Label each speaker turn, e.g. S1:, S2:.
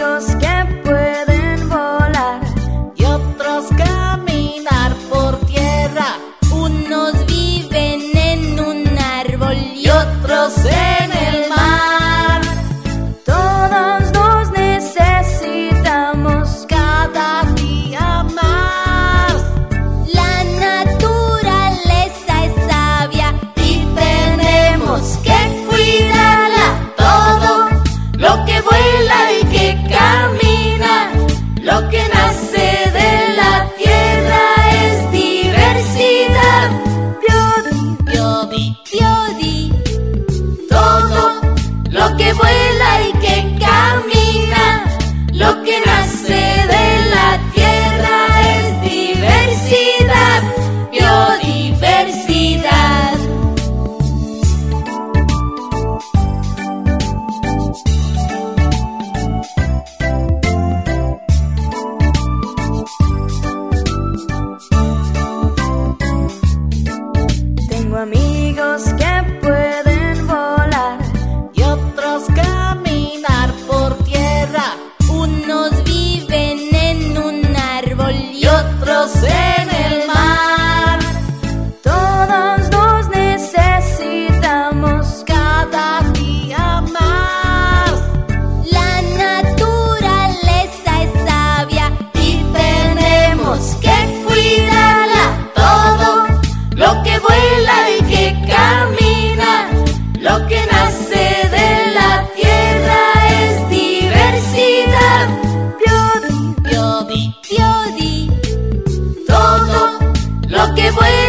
S1: amigos que pueden volar
S2: y otros caminar por tierra.
S3: Unos viven en un árbol
S2: y otros en el mar.
S1: Todos nos necesitamos
S2: cada día más.
S3: La naturaleza es sabia
S2: y tenemos que cuidarla. Todo lo que vuela y que camina, lo que nace de la tierra es diversidad.
S3: Biodi, biodi.
S2: Todo lo que vuela y que camina, lo que nace de la tierra es diversidad. Biodiversidad.
S1: Tengo amigos que pueden volar
S2: y otros caminar por tierra.
S3: Unos viven en un árbol
S2: y otros en el mar.
S1: Todos nos necesitamos
S2: cada día más.
S3: La naturaleza es sabia
S2: y tenemos que cuidarla. Todo lo que vuela y que camina, lo que nace de la tierra es diversidad.
S3: Biodi, biodi.
S2: Todo lo que vuela